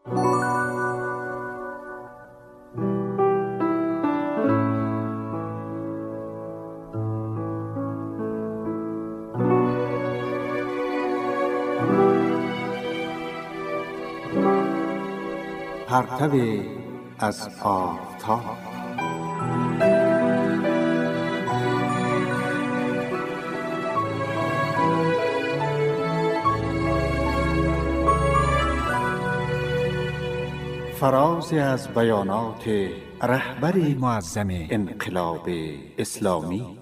پرتو از آفتاب. فرازی از بیانات رهبر معظم انقلاب اسلامی.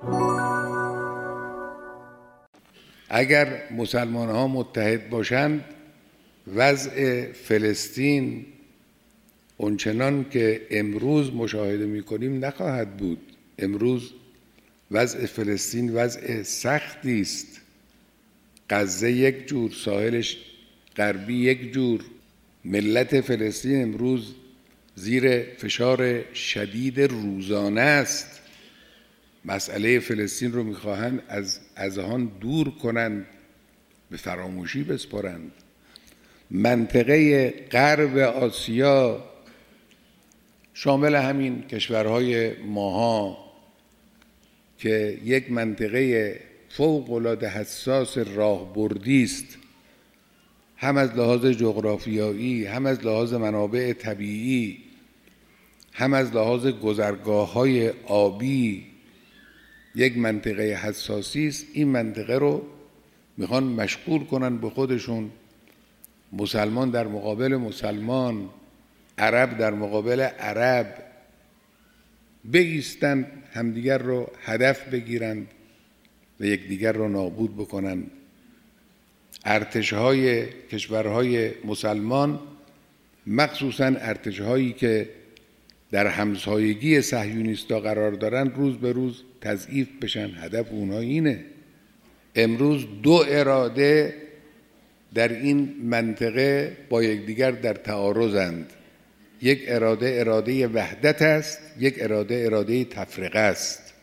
اگر مسلمان ها متحد باشند، وضع فلسطین اونچنان که امروز مشاهده می‌کنیم نخواهد بود. امروز وضع فلسطین وضع سختی است. غزه یک جور، ساحلش غربی یک جور. ملت فلسطین امروز زیر فشار شدید روزانه است. مسئله فلسطین رو می‌خواهند از اذهان دور کنند، به فراموشی بسپارند. منطقه غرب آسیا شامل همین کشورهای ماها که یک منطقه فوق‌العاده حساس راهبردی است، هم از لحاظ جغرافیایی، هم از لحاظ منابع طبیعی، هم از لحاظ گذرگاه‌های آبی، یک منطقه حساسی است. این منطقه رو میخوان مشغول کنن به خودشون. مسلمان در مقابل مسلمان، عرب در مقابل عرب بایستند، همدیگر رو هدف بگیرند و یکدیگر رو نابود بکنند. ارتش‌های کشورهای مسلمان، مخصوصاً ارتش‌هایی که در همسایگی صهیونیست‌ها قرار دارن، روز به روز تضعیف بشن. هدف اونها اینه. امروز دو اراده در این منطقه با یکدیگر در تعارضند. یک اراده وحدت است، یک اراده تفرقه است.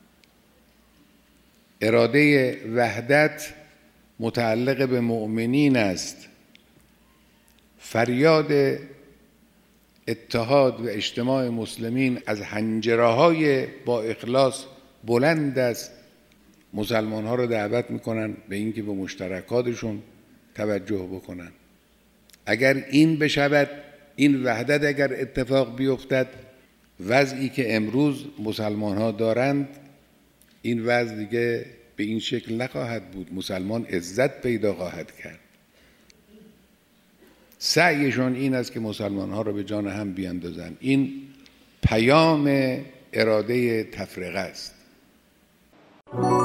اراده وحدت متعلق به مؤمنین است. فریاد اتحاد و اجتماع مسلمین از حنجره‌های با اخلاص بلند است. مسلمان‌ها رو دعوت می‌کنن به اینکه به مشترکاتشون توجه بکنن. اگر این بشود، این وحدت اگر اتفاق بیفتد، وضعی که امروز مسلمان‌ها دارند، این وضع دیگه به این شکل نخواهد بود. مسلمان عزت پیدا خواهد کرد. سعیشون این است که مسلمان‌ها رو به جان هم بیاندازند. این پیام اراده تفرقه است.